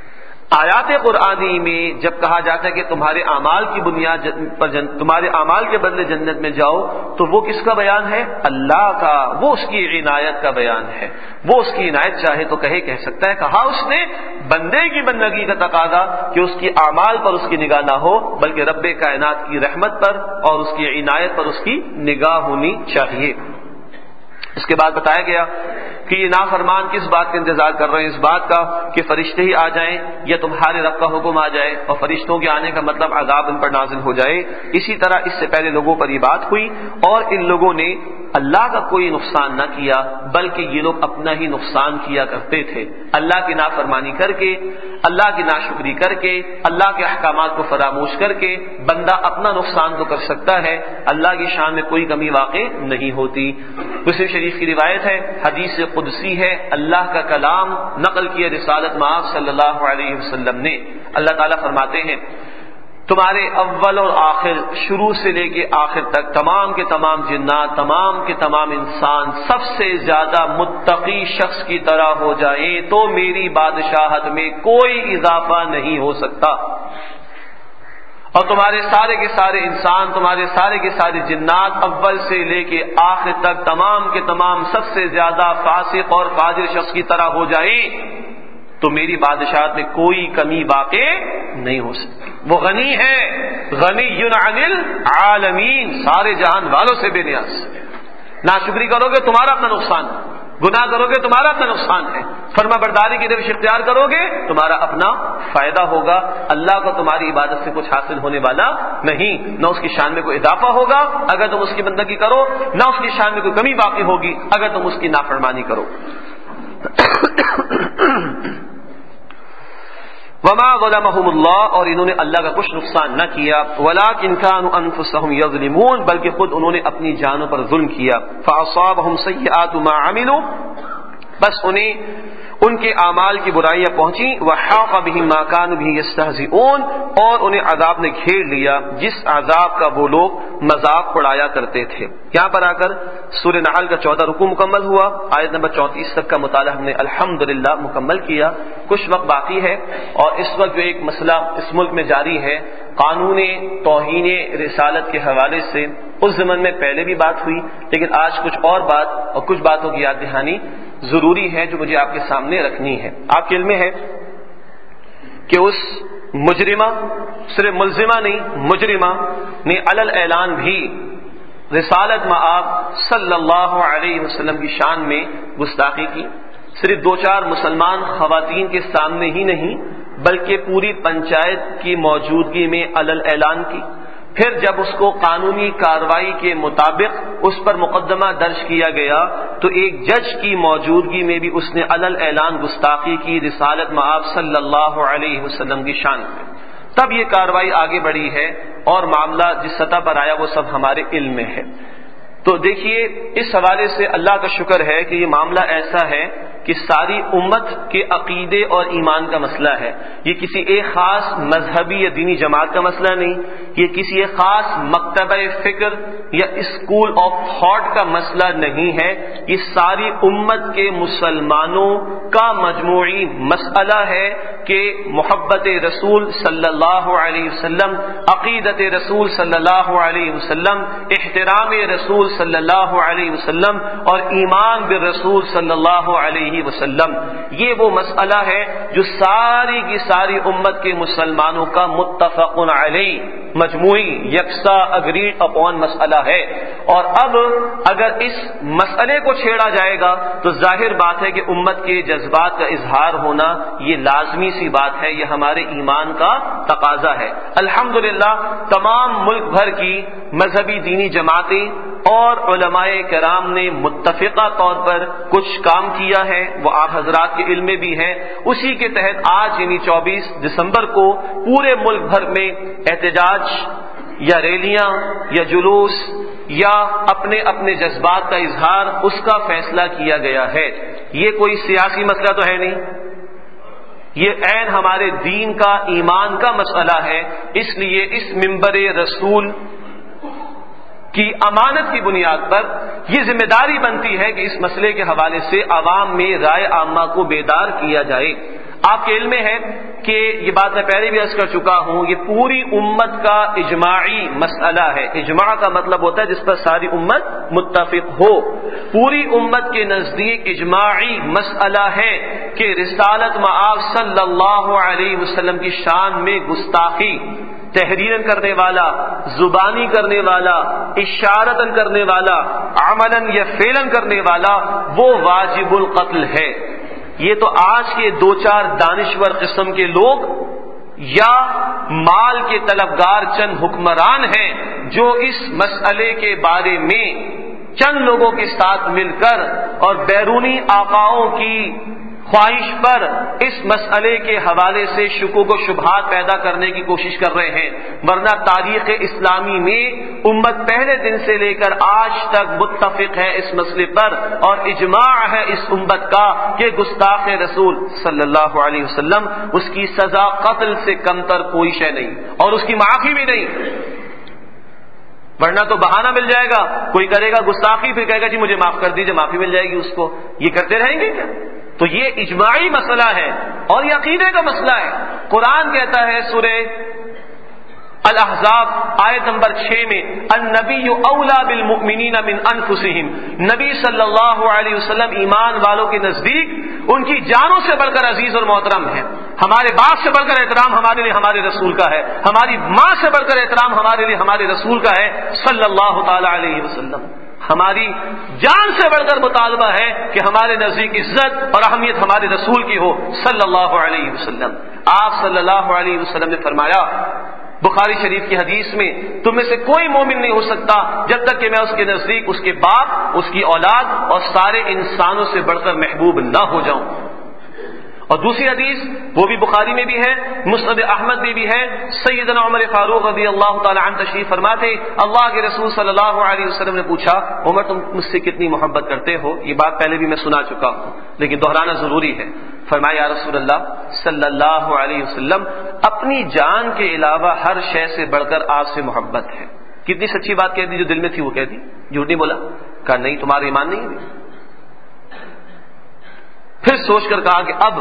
آیات قرآنی میں جب کہا جاتا ہے کہ تمہارے اعمال کی بنیاد پر جن... تمہارے اعمال کے بدلے جنت میں جاؤ، تو وہ کس کا بیان ہے؟ اللہ کا، وہ اس کی عنایت کا بیان ہے۔ وہ اس کی عنایت چاہے تو کہے کہہ سکتا ہے، کہا اس نے بندے کی بندگی کا تقاضا کہ اس کی اعمال پر اس کی نگاہ نہ ہو، بلکہ رب کائنات کی رحمت پر اور اس کی عنایت پر اس کی نگاہ ہونی چاہیے۔ اس کے بعد بتایا گیا کہ یہ نافرمان کس بات کا انتظار کر رہے ہیں؟ اس بات کا کہ فرشتے ہی آ جائیں یا تمہارے رب کا حکم آ جائے، اور فرشتوں کے آنے کا مطلب عذاب ان پر نازل ہو جائے۔ اسی طرح اس سے پہلے لوگوں پر یہ بات ہوئی اور ان لوگوں نے اللہ کا کوئی نقصان نہ کیا، بلکہ یہ لوگ اپنا ہی نقصان کیا کرتے تھے۔ اللہ کی نافرمانی کر کے، اللہ کی ناشکری کر کے، اللہ کے احکامات کو فراموش کر کے بندہ اپنا نقصان تو کر سکتا ہے، اللہ کی شان میں کوئی کمی واقع نہیں ہوتی۔ مسلم شریف کی روایت ہے، حدیث قدسی ہے، اللہ کا کلام نقل کیا رسالت مآب صلی اللہ علیہ وسلم نے۔ اللہ تعالیٰ فرماتے ہیں تمہارے اول اور آخر، شروع سے لے کے آخر تک تمام کے تمام جنات، تمام کے تمام انسان سب سے زیادہ متقی شخص کی طرح ہو جائیں تو میری بادشاہت میں کوئی اضافہ نہیں ہو سکتا، اور تمہارے سارے کے سارے انسان، تمہارے سارے کے سارے جنات اول سے لے کے آخر تک تمام کے تمام سب سے زیادہ فاسق اور فاجر شخص کی طرح ہو جائیں تو میری بادشاہت میں کوئی کمی واقع نہیں ہو سکتی۔ وہ غنی ہے، غنی عن العالمین، سارے جہان والوں سے بے نیاز۔ ناشکری کرو گے تمہارا اپنا نقصان، گناہ کرو گے تمہارا اپنا نقصان ہے، فرما برداری کی روش اختیار کرو گے تمہارا اپنا فائدہ ہوگا، اللہ کو تمہاری عبادت سے کچھ حاصل ہونے والا نہیں، نہ اس کی شان میں کوئی اضافہ ہوگا اگر تم اس کی بندگی کرو، نہ اس کی شان میں کوئی کمی باقی ہوگی اگر تم اس کی نافرمانی کرو۔ وما ظلمهم اللہ، اور انہوں نے اللہ کا کچھ نقصان نہ کیا، ولکن كانوا انفسهم يظلمون، بلکہ خود انہوں نے اپنی جانوں پر ظلم کیا۔ فاصابهم سیئات ما عملوا، بس انہیں ان کے اعمال کی برائیاں پہنچی، وحاق بهم ما كانوا به يستهزئون، اور انہیں عذاب نے گھیر لیا جس عذاب کا وہ لوگ مذاق اڑایا کرتے تھے۔ یہاں پر آ کر سورہ نحل کا چودہ رکوع مکمل ہوا، آیت نمبر چونتیس تک کا مطالعہ ہم نے الحمدللہ مکمل کیا۔ کچھ وقت باقی ہے، اور اس وقت جو ایک مسئلہ اس ملک میں جاری ہے قانون توہین رسالت کے حوالے سے، اس زمن میں پہلے بھی بات ہوئی، لیکن آج کچھ اور بات اور کچھ باتوں کی یاد دہانی ضروری ہے جو مجھے آپ کے سامنے رکھنی ہے۔ آپ کے علم میں ہے کہ اس مجرمہ، صرف ملزمہ نہیں مجرمہ نے علل اعلان بھی رسالت مآب صلی اللہ علیہ وسلم کی شان میں گستاخی کی، صرف دو چار مسلمان خواتین کے سامنے ہی نہیں بلکہ پوری پنچایت کی موجودگی میں علل اعلان کی۔ پھر جب اس کو قانونی کارروائی کے مطابق اس پر مقدمہ درج کیا گیا تو ایک جج کی موجودگی میں بھی اس نے علل اعلان گستاخی کی رسالت مآب صلی اللہ علیہ وسلم کی شان میں۔ تب یہ کارروائی آگے بڑھی ہے اور معاملہ جس سطح پر آیا وہ سب ہمارے علم میں ہے۔ تو دیکھیے اس حوالے سے اللہ کا شکر ہے کہ یہ معاملہ ایسا ہے کہ ساری امت کے عقیدے اور ایمان کا مسئلہ ہے، یہ کسی ایک خاص مذہبی یا دینی جماعت کا مسئلہ نہیں، یہ کسی ایک خاص مکتبہ فکر یا اسکول آف تھاٹ کا مسئلہ نہیں ہے، یہ ساری امت کے مسلمانوں کا مجموعی مسئلہ ہے کہ محبت رسول صلی اللہ علیہ وسلم، عقیدت رسول صلی اللہ علیہ وسلم، احترام رسول صلی اللہ علیہ وسلم اور ایمان بالرسول صلی اللہ علیہ وسلم، یہ وہ مسئلہ ہے جو ساری کی ساری امت کے مسلمانوں کا متفق علیہ مجموعی یکساں اگریڈ اپون مسئلہ ہے۔ اور اب اگر اس مسئلے کو چھیڑا جائے گا تو ظاہر بات ہے کہ امت کے جذبات کا اظہار ہونا یہ لازمی سی بات ہے، یہ ہمارے ایمان کا تقاضا ہے۔ الحمدللہ تمام ملک بھر کی مذہبی دینی جماعتیں اور علماء کرام نے متفقہ طور پر کچھ کام کیا ہے، وہ آپ حضرات کے علم میں بھی ہے۔ اسی کے تحت آج یعنی چوبیس دسمبر کو پورے ملک بھر میں احتجاج یا ریلیاں یا جلوس یا اپنے اپنے جذبات کا اظہار اس کا فیصلہ کیا گیا ہے۔ یہ کوئی سیاسی مسئلہ تو ہے نہیں، یہ عین ہمارے دین کا ایمان کا مسئلہ ہے، اس لیے اس منبر رسول کی امانت کی بنیاد پر یہ ذمہ داری بنتی ہے کہ اس مسئلے کے حوالے سے عوام میں رائے عامہ کو بیدار کیا جائے۔ آپ کے علم میں ہے کہ یہ بات میں پہلے بھی عرض کر چکا ہوں، یہ پوری امت کا اجماعی مسئلہ ہے۔ اجماع کا مطلب ہوتا ہے جس پر ساری امت متفق ہو۔ پوری امت کے نزدیک اجماعی مسئلہ ہے کہ رسالت مآب صلی اللہ علیہ وسلم کی شان میں گستاخی، تحریرن کرنے والا، زبانی کرنے والا، اشارتن کرنے والا، عملاً یا فعلاً کرنے والا، وہ واجب القتل ہے۔ یہ تو آج کے دو چار دانشور قسم کے لوگ یا مال کے طلبگار چند حکمران ہیں جو اس مسئلے کے بارے میں چند لوگوں کے ساتھ مل کر اور بیرونی آقاؤں کی خواہش پر اس مسئلے کے حوالے سے شکوک و شبہات پیدا کرنے کی کوشش کر رہے ہیں، ورنہ تاریخ اسلامی میں امت پہلے دن سے لے کر آج تک متفق ہے اس مسئلے پر، اور اجماع ہے اس امت کا کہ گستاخ رسول صلی اللہ علیہ وسلم اس کی سزا قتل سے کمتر کوئی شے نہیں، اور اس کی معافی بھی نہیں۔ ورنہ تو بہانہ مل جائے گا، کوئی کرے گا گستاخی پھر کہے گا جی مجھے معاف کر دیجیے، معافی مل جائے گی اس کو، یہ کرتے رہیں گے کیا؟ تو یہ اجماعی مسئلہ ہے اور یہ عقیدے کا مسئلہ ہے۔ قرآن کہتا ہے سورہ الاحزاب آیت نمبر چھ میں، النبی اولا بالمؤمنین من انفسہم، نبی صلی اللہ علیہ وسلم ایمان والوں کے نزدیک ان کی جانوں سے بڑھ کر عزیز اور محترم ہے۔ ہمارے باپ سے بڑھ کر احترام ہمارے لیے ہمارے رسول کا ہے، ہماری ماں سے بڑھ کر احترام ہمارے لیے ہمارے رسول کا ہے صلی اللہ تعالی علیہ وسلم۔ ہماری جان سے بڑھ کر مطالبہ ہے کہ ہمارے نزدیک عزت اور اہمیت ہمارے رسول کی ہو صلی اللہ علیہ وسلم۔ آپ صلی اللہ علیہ وسلم نے فرمایا بخاری شریف کی حدیث میں، تم میں سے کوئی مومن نہیں ہو سکتا جب تک کہ میں اس کے نزدیک اس کے باپ، اس کی اولاد اور سارے انسانوں سے بڑھ کر محبوب نہ ہو جاؤں۔ اور دوسری حدیث وہ بھی بخاری میں بھی ہے، مسند احمد میں بھی ہے، سیدنا عمر فاروق رضی اللہ تعالی عنہ تشریف فرماتے، اللہ کے رسول صلی اللہ علیہ وسلم نے پوچھا عمر تم مجھ سے کتنی محبت کرتے ہو؟ یہ بات پہلے بھی میں سنا چکا ہوں لیکن دہرانا ضروری ہے۔ فرمایا یا رسول اللہ صلی اللہ علیہ وسلم اپنی جان کے علاوہ ہر شے سے بڑھ کر آپ سے محبت ہے۔ کتنی سچی بات کہہ دی، جو دل میں تھی وہ کہہ دی، جھوٹ نہیں بولا؟ کہا نہیں تمہارا ایمان نہیں ہے۔ پھر سوچ کر کہا کہ اب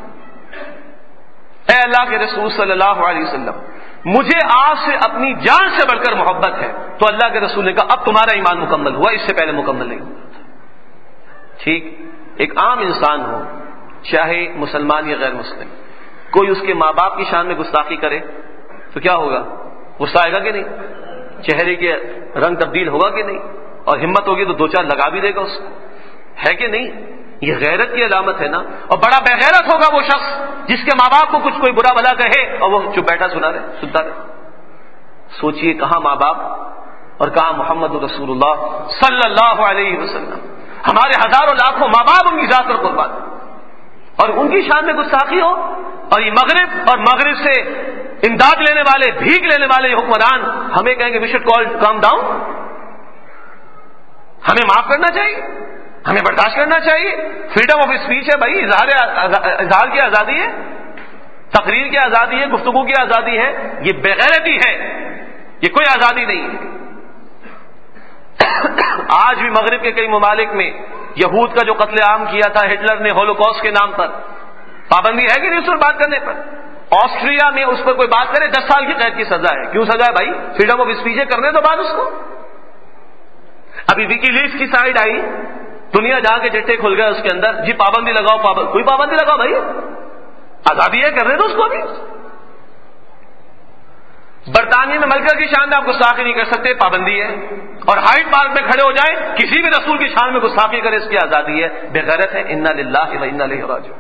اے اللہ کے رسول صلی اللہ علیہ وسلم مجھے آپ سے اپنی جان سے بڑھ کر محبت ہے۔ تو اللہ کے رسول نے کہا اب تمہارا ایمان مکمل ہوا، اس سے پہلے مکمل نہیں ہوا تھا۔ ٹھیک، ایک عام انسان ہو چاہے مسلمان یا غیر مسلم، کوئی اس کے ماں باپ کی شان میں گستاخی کرے تو کیا ہوگا؟ غصہ آئے گا کہ نہیں؟ چہرے کے رنگ تبدیل ہوگا کہ نہیں؟ اور ہمت ہوگی تو دو چار لگا بھی دے گا اس کو، ہے کہ نہیں؟ یہ غیرت کی علامت ہے نا۔ اور بڑا بے غیرت ہوگا وہ شخص جس کے ماں باپ کو کچھ کوئی برا بھلا کہے اور وہ چپ بیٹھا سنا رہے سنتا رہے۔ سوچئے کہاں ماں باپ اور کہاں محمد رسول اللہ صلی اللہ علیہ وسلم، ہمارے ہزاروں لاکھوں ماں باپ ان کی ذات پر قربان، اور ان کی شان میں گستاخی ہو، اور یہ مغرب اور مغرب سے امداد لینے والے، بھیک لینے والے حکمران ہمیں کہیں گے we should call calm down, ہمیں معاف کرنا چاہیے، ہمیں برداشت کرنا چاہیے۔ فریڈم آف اسپیچ ہے بھائی، اظہار اظہار کی آزادی ہے، تقریر کی آزادی ہے، گفتگو کی آزادی ہے، یہ بے غیرتی ہے، یہ کوئی آزادی نہیں ہے۔ آج بھی مغرب کے کئی ممالک میں یہود کا جو قتل عام کیا تھا ہٹلر نے ہولوکاسٹ کے نام پر، پابندی ہے کہ نہیں اس پر بات کرنے پر؟ آسٹریا میں اس پر کوئی بات کرے دس سال کی قید کی سزا ہے۔ کیوں سزا ہے بھائی؟ فریڈم آف اسپیچ ہے، کرنے دو بات اس کو۔ ابھی وکی لیکس کی سائٹ آئی، دنیا جا کے چٹے کھل گئے اس کے اندر، جی پابندی لگاؤ، پابند کوئی پابندی لگاؤ بھائی، آزادی ہے، کرنے دو اس کو بھی۔ برطانیہ میں ملکہ کی شان میں آپ گستاخی نہیں کر سکتے، پابندی ہے، اور ہائیڈ پارک میں کھڑے ہو جائیں کسی بھی رسول کی شان میں گستاخی کرے اس کی آزادی ہے، بے غیرت ہے۔ انا للہ و انا الیہ راجعون۔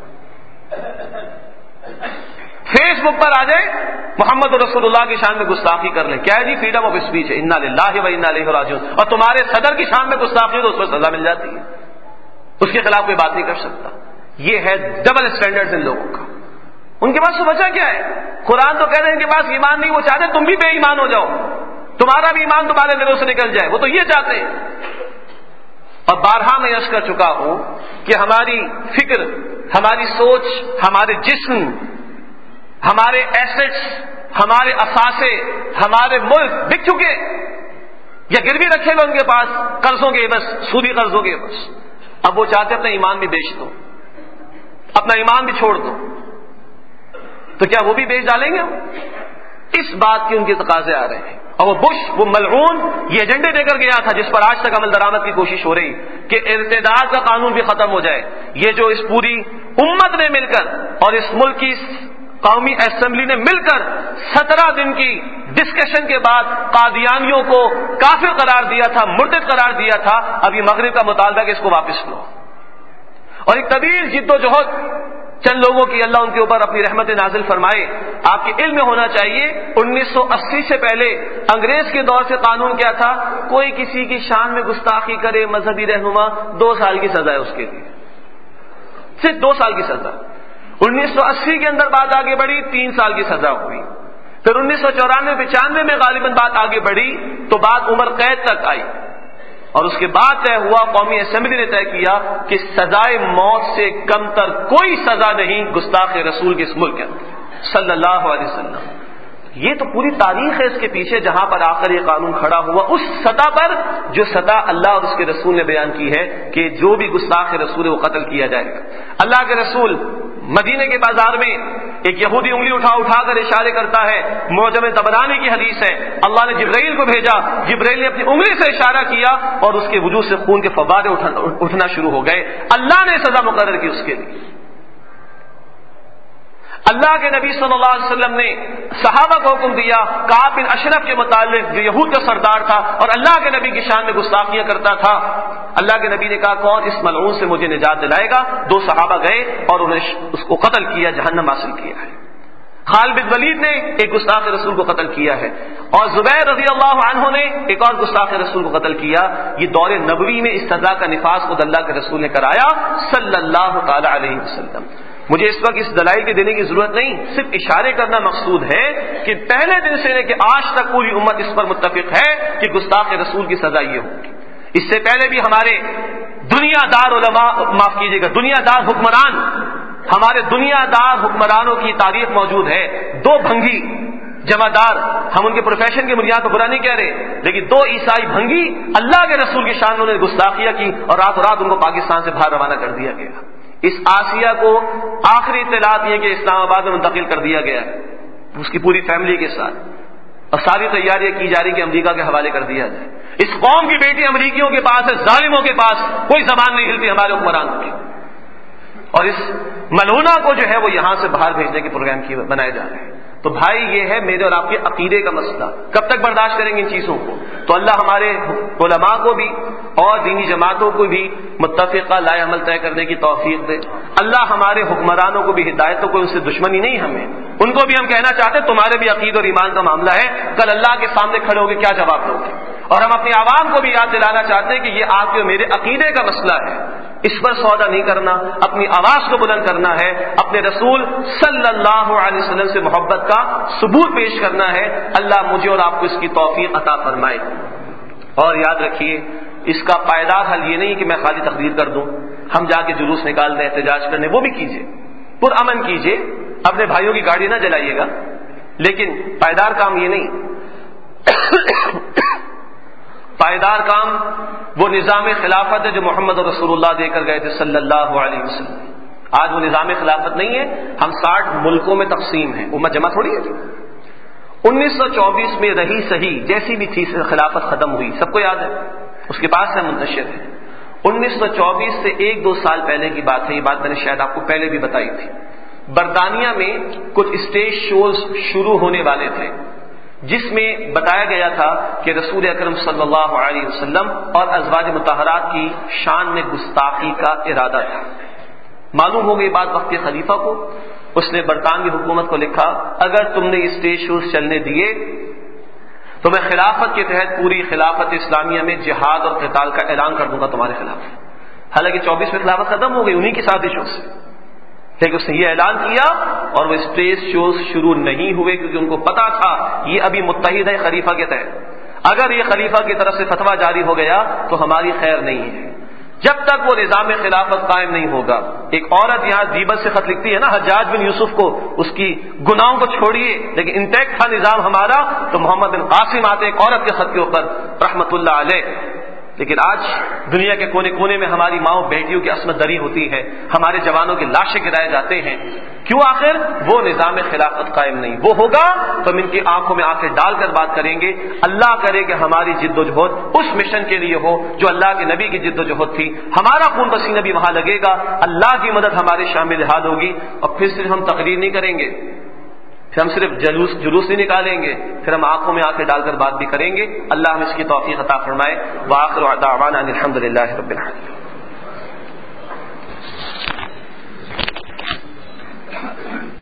فیس بک پر آ جائے محمد رسول اللہ کی شان میں گستاخی کر لیں، کیا ہے جی فریڈم آف اسپیچ ہے، انا للہ و انا الیہ راجعون، اور تمہارے صدر کی شان میں گستاخی ہو تو اس پر سزا مل جاتی ہے، اس کے خلاف کوئی بات نہیں کر سکتا۔ یہ ہے ڈبل اسٹینڈرڈ ان لوگوں کا۔ ان کے پاس تو بچا کیا ہے؟ قرآن تو کہہ رہے ہیں ان کے پاس ایمان نہیں، وہ چاہتے تم بھی بے ایمان ہو جاؤ، تمہارا بھی ایمان تمہارے دلوں سے نکل جائے، وہ تو یہ چاہتے ہیں۔ اور بارہا میں عرض کر چکا ہوں کہ ہماری فکر، ہماری سوچ، ہمارے جسم، ہمارے ایسٹس، ہمارے اثاثے، ہمارے ملک بک چکے۔ یا گروی رکھے ہوئے ان کے پاس قرضوں کے بس، سودی قرضوں کے بس. اب وہ چاہتے اپنا ایمان بھی بیچ دو، اپنا ایمان بھی چھوڑ دو، تو کیا وہ بھی بیچ ڈالیں گے؟ اس بات کی ان کے تقاضے آ رہے ہیں. اور وہ بش، وہ ملعون، یہ ایجنڈے دے کر گیا تھا جس پر آج تک عمل درآمد کی کوشش ہو رہی کہ ارتداد کا قانون بھی ختم ہو جائے. یہ جو اس پوری امت نے مل کر اور اس ملک کی قومی اسمبلی نے مل کر سترہ دن کی ڈسکشن کے بعد قادیانیوں کو کافر قرار دیا تھا، مرتد قرار دیا تھا، اب یہ مغرب کا مطالبہ کہ اس کو واپس لو. اور ایک طویل جد و جہد چند لوگوں کی اللہ ان کے اوپر اپنی رحمت نازل فرمائے. آپ کے علم میں ہونا چاہیے انیس سو اسی سے پہلے انگریز کے دور سے قانون کیا تھا؟ کوئی کسی کی شان میں گستاخی کرے مذہبی رہنما، دو سال کی سزا ہے اس کے لیے، صرف دو سال کی سزا. انیس سو اسی کے اندر بات آگے بڑھی، تین سال کی سزا ہوئی. پھر انیس سو چورانوے پچانوے میں غالباً بات آگے بڑھی تو بات عمر قید تک آئی، اور اس کے بعد طے ہوا، قومی اسمبلی نے طے کیا کہ سزائے موت سے کم تر کوئی سزا نہیں گستاخ رسول کے اس ملک کے اندر صلی اللہ علیہ وسلم. یہ تو پوری تاریخ ہے اس کے پیچھے، جہاں پر آخر یہ قانون کھڑا ہوا اس سطح پر جو سطح اللہ اور اس کے رسول نے بیان کی ہے کہ جو بھی گستاخ رسول ہے وہ قتل کیا جائے گا. اللہ کے رسول مدینے کے بازار میں ایک یہودی انگلی اٹھا اٹھا کر اشارے کرتا ہے، معجم طبرانی کی حدیث ہے، اللہ نے جبرائیل کو بھیجا، جبرائیل نے اپنی انگلی سے اشارہ کیا اور اس کے وجود سے خون کے فوارے اٹھنا شروع ہو گئے. اللہ نے سزا مقرر کی اس کے لیے. اللہ کے نبی صلی اللہ علیہ وسلم نے صحابہ کو حکم دیا کعب بن اشرف کے متعلق جو یہود کا سردار تھا اور اللہ کے نبی کی شان میں گستاخیاں کرتا تھا. اللہ کے نبی نے کہا کون اس ملعون سے مجھے نجات دلائے گا؟ دو صحابہ گئے اور انہیں اس کو قتل کیا، جہنم حاصل کیا ہے. خالد بن ولید نے ایک گستاخ رسول کو قتل کیا ہے، اور زبیر رضی اللہ عنہ نے ایک اور گستاخ رسول کو قتل کیا. یہ دور نبوی میں اس سزا کا نفاذ خود اللہ کے رسول نے کرایا صلی اللہ تعالی علیہ وسلم. مجھے اس وقت اس دلائل کے دینے کی ضرورت نہیں، صرف اشارے کرنا مقصود ہے کہ پہلے دن سے لے کے آج تک پوری امت اس پر متفق ہے کہ گستاخ رسول کی سزا یہ ہوگی. اس سے پہلے بھی ہمارے دنیا دار علماء، معاف کیجیے گا دنیا دار حکمران، ہمارے دنیا دار حکمرانوں کی تاریخ موجود ہے. دو بھنگی جمعدار، ہم ان کے پروفیشن کی بنیاد پر برا نہیں کہہ رہے، لیکن دو عیسائی بھنگی اللہ کے رسول کی شان میں گستاخیاں کی اور راتوں رات ان کو پاکستان سے باہر روانہ کر دیا گیا. اس آسیہ کو آخری اطلاعات یہ کہ اسلام آباد میں منتقل کر دیا گیا ہے اس کی پوری فیملی کے ساتھ، اور ساری تیاریاں کی جا رہی کہ امریکہ کے حوالے کر دیا جائے. اس قوم کی بیٹی امریکیوں کے پاس ہے، ظالموں کے پاس کوئی زبان نہیں ہلتی ہمارے حکمرانوں کی، اور اس ملعونہ کو جو ہے وہ یہاں سے باہر بھیجنے کے پروگرام کی بنائے جا رہے ہیں. تو بھائی یہ ہے میرے اور آپ کے عقیدے کا مسئلہ، کب تک برداشت کریں گے ان چیزوں کو؟ تو اللہ ہمارے علماء کو بھی اور دینی جماعتوں کو بھی متفقہ لائے عمل طے کرنے کی توفیق دے. اللہ ہمارے حکمرانوں کو بھی ہدایت، تو کوئی ان سے دشمنی نہیں ہمیں، ان کو بھی ہم کہنا چاہتے ہیں تمہارے بھی عقید اور ایمان کا معاملہ ہے، کل اللہ کے سامنے کھڑے ہو کے کیا جواب دو گے؟ اور ہم اپنی عوام کو بھی یاد دلانا چاہتے ہیں کہ یہ آپ کے اور میرے عقیدے کا مسئلہ ہے، اس پر سودا نہیں کرنا، اپنی آواز کو بلند کرنا ہے، اپنے رسول صلی اللہ علیہ وسلم سے محبت کا ثبوت پیش کرنا ہے. اللہ مجھے اور آپ کو اس کی توفیق عطا فرمائے. اور یاد رکھیے اس کا پائیدار حل یہ نہیں کہ میں خالی تقریر کر دوں، ہم جا کے جلوس نکال دیں احتجاج کرنے، وہ بھی کیجیے، پرامن کیجیے، اپنے بھائیوں کی گاڑی نہ جلائیے گا، لیکن پائیدار کام یہ نہیں. پائیدار کام وہ نظام خلافت ہے جو محمد رسول اللہ دے کر گئے تھے صلی اللہ علیہ وسلم. آج وہ نظام خلافت نہیں ہے، ہم ساٹھ ملکوں میں تقسیم ہیں، امت جمع تھوڑی ہے جی. انیس سو چوبیس میں رہی صحیح جیسی بھی تھی خلافت ختم ہوئی، سب کو یاد ہے، اس کے پاس سے منتشر ہے. انیس سو چوبیس سے ایک دو سال پہلے کی بات ہے، یہ بات میں نے شاید آپ کو پہلے بھی بتائی تھی. برطانیہ میں کچھ اسٹیج شوز شروع ہونے والے تھے جس میں بتایا گیا تھا کہ رسول اکرم صلی اللہ علیہ وسلم اور ازواج مطہرات کی شان میں گستاخی کا ارادہ تھا. معلوم ہو گئی بات وقت خلیفہ کو، اس نے برطانوی حکومت کو لکھا اگر تم نے اسٹیج شوز چلنے دیے تو میں خلافت کے تحت پوری خلافت اسلامیہ میں جہاد اور قتال کا اعلان کر دوں گا تمہارے خلاف. حالانکہ چوبیس میں خلافت ختم ہو گئی انہی کی سازشوں سے، لیکن اس نے یہ اعلان کیا اور وہ اسٹیج شوز شروع نہیں ہوئے کیونکہ ان کو پتا تھا یہ ابھی متحد ہے خلیفہ کے تحت، اگر یہ خلیفہ کی طرف سے فتویٰ جاری ہو گیا تو ہماری خیر نہیں ہے. جب تک وہ نظام خلافت قائم نہیں ہوگا. ایک عورت یہاں غیبت سے خط لکھتی ہے نا حجاج بن یوسف کو, اس کی گناہوں کو چھوڑیے لیکن انٹیکٹ تھا نظام ہمارا, تو محمد بن قاسم آتے ایک عورت کے خط کے اوپر رحمت اللہ علیہ. لیکن آج دنیا کے کونے کونے میں ہماری ماؤں بیٹیوں کی عصمت دری ہوتی ہے, ہمارے جوانوں کے لاشیں گرائے جاتے ہیں. کیوں؟ آخر وہ نظام خلافت قائم نہیں. وہ ہوگا تو ہم ان کی آنکھوں میں آنکھیں ڈال کر بات کریں گے. اللہ کرے کہ ہماری جد و جہد اس مشن کے لیے ہو جو اللہ کے نبی کی جد و جہد تھی. ہمارا خون پسینہ بھی وہاں لگے گا, اللہ کی مدد ہمارے شامل حال ہوگی. اور پھر صرف ہم تقریر نہیں کریں گے, پھر ہم صرف جلوس جلوس نہیں نکالیں گے, پھر ہم آنکھوں میں آنکھیں ڈال کر بات بھی کریں گے. اللہ ہم اس کی توفیق عطا فرمائے. وآخر دعوانا ان الحمد للہ رب العالمین.